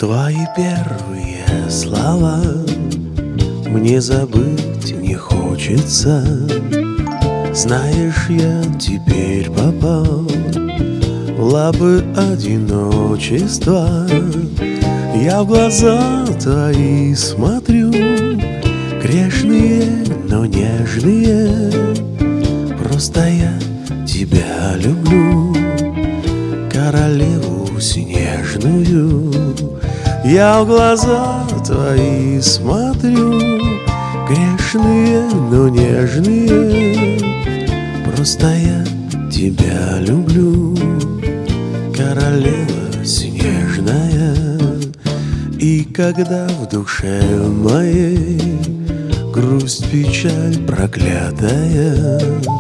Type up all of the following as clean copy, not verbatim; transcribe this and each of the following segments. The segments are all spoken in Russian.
Твои первые слова мне забыть не хочется. Знаешь, я теперь попал в лапы одиночества. Я в глаза твои смотрю, грешные, но нежные. Просто я тебя люблю, королеву снежную. Я в глаза твои смотрю, грешные, но нежные. Просто я тебя люблю, королева снежная. И когда в душе моей грусть, печаль проклятая,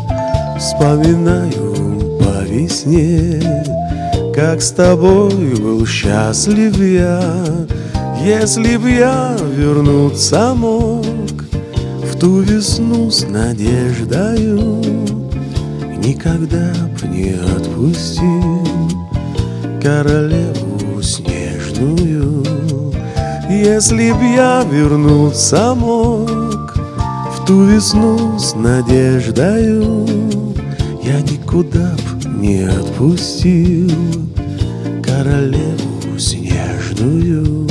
вспоминаю по весне, как с тобой был счастлив я. Если б я вернуться мог в ту весну с надеждою, никогда б не отпустил королеву снежную. Если б я вернуться мог в ту весну с надеждою, я никуда б не отпустил королеву снежную.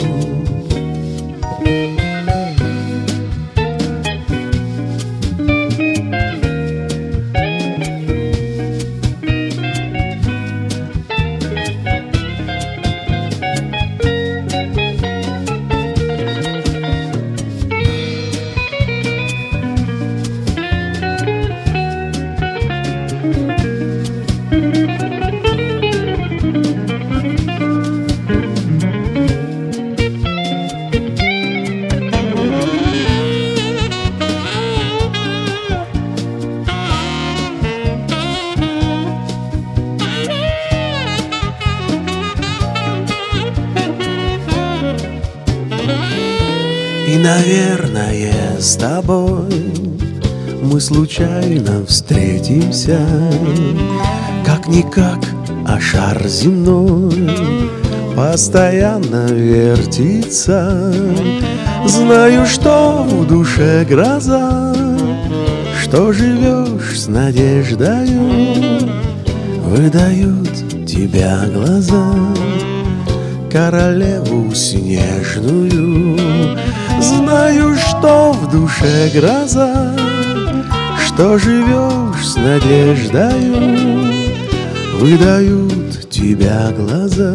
И, наверное, с тобой мы случайно встретимся. Как-никак, а шар земной постоянно вертится. Знаю, что в душе гроза, что живешь с надеждою. Выдают тебя глаза, королеву снежную. Знаю, что в душе гроза, что живешь с надеждою. Выдают тебя глаза,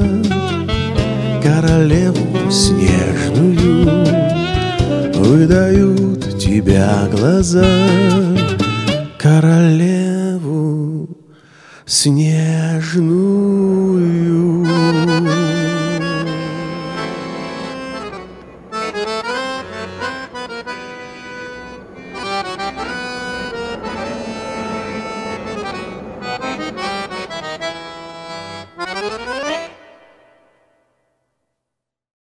королеву снежную. Выдают тебя глаза, королеву снежную.